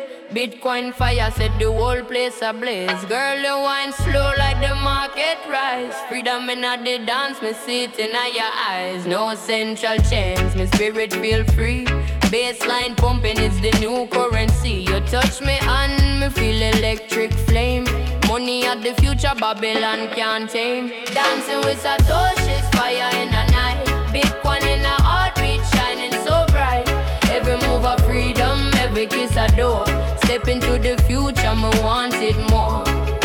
Bitcoin fire set the whole place ablaze. Girl, you wine slow like the market rise. Freedom in the dance, me see it in your eyes. No central chains, my spirit feel free. Baseline pumping is the new currency. You touch me and me feel electric flame. Money at the future, Babylon can't tame. Dancing with Satoshi's fire in the night. Bitcoin in the heartbeat, shining so bright. Every move of freedom, every kiss a door. Step into the future, me want it more.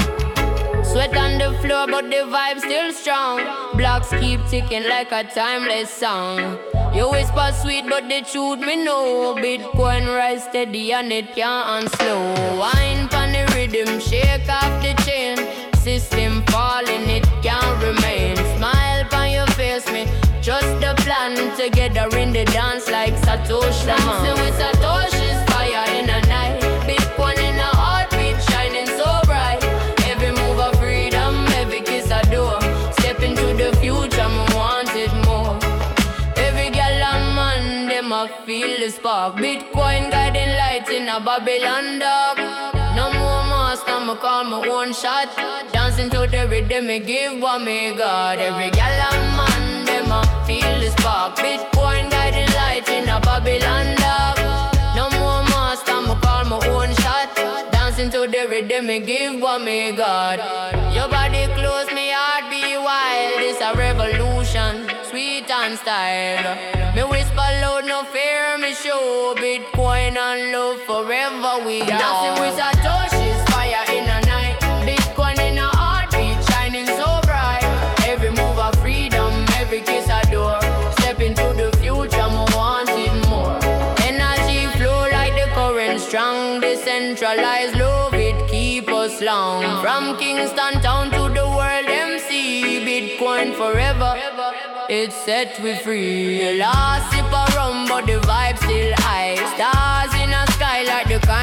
Sweat on the floor, but the vibe still strong. Blocks keep ticking like a timeless song. You whisper sweet, but the truth me know. Bitcoin rise steady and it can't slow. Wine pon the rhythm, shake off the chain. System falling, it can't remain. Smile pon your face, me trust the plan. Together in the dance like Satoshi. Dancing with Satoshi's fire in the night. Bitcoin in the heartbeat, shining so bright. Every move of freedom, every kiss a door. Step into the future, me want it more. Every girl and man, them a feel the spark. Bitcoin guiding light in a Babylon dark. No more master, me call my own shot. Dancing to the rhythm, me give what me got. Every girl and man, them a feel the spark. Bitcoin guiding light in a Babylon dark. No more master, me call my own shot. Dancing to the rhythm, me give what me got. Your body close, me heart be wild. It's a revolution, sweet and style. Me whisper loud, no fear, me show. Bitcoin and love forever we are. Dancing with Satoshi's fire in the night. Bitcoin in a heartbeat, shining so bright. Every move of freedom, every kiss a door. Step into the future, me want it more. Energy flow like the current strong. Decentralized love, it keep us long. From Kingston town to the world MC. Bitcoin forever, it set we free. Last sip of rum, but the vibe still high. Stars in the sky like the